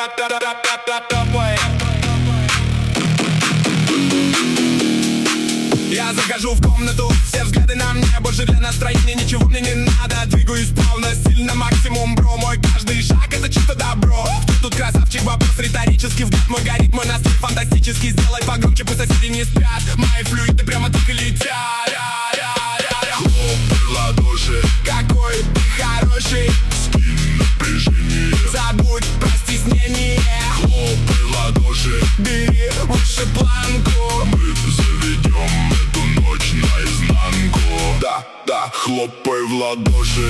Я захожу в комнату, все взгляды на мне, больше для настроения ничего мне не надо. Двигаюсь плавно, сильно, максимум, бро. Мой каждый шаг это чисто добро. Кто тут красавчик, вопрос риторический. Взгляд мой горит, мой настрой фантастический. Сделай погромче, пусть соседи не спят. Мои флюиды прямо так и летят. Хлопай в ладоши, какой ты хороший. Скинь напряжение, забудь про стеснение. Хлопай в ладоши, бери выше планку. Мы заведем эту ночь наизнанку. Да, хлопай в ладоши.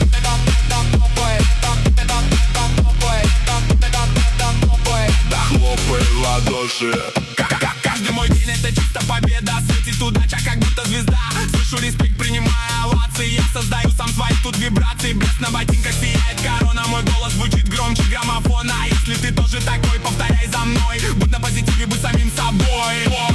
Да, хлопай в ладоши. Каждый мой день это чисто победа. Светит удача, как будто звезда. Слышу респект, принимая овации. Я создаю сам свои тут вибрации. Блеск на ботинках сияет корона. Мой голос звучит громче граммофона. Если ты тоже такой, повторяй за мной. Будь на позитиве, будь самим собой.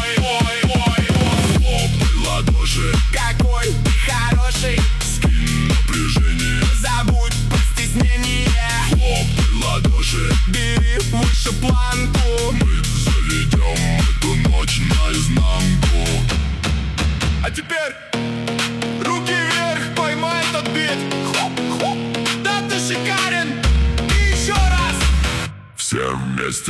Хлопай в ладоши, какой ты хороший. Скинь напряжение, забудь про стеснение. Хлопай в ладоши, бери выше планку. Мы заведем эту ночь наизнанку. А теперь руки вверх, поймай этот бит. Да ты шикарен. И еще раз. Все вместе.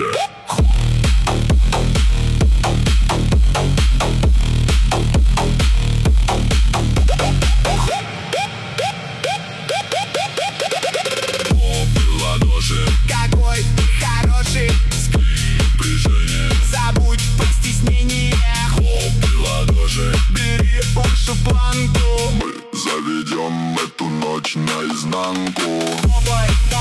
Какой ты хороший. Скинь напряжение, забудь про стеснение. Хлопай в ладоши, бери выше планку. Мы заведем эту ночь наизнанку.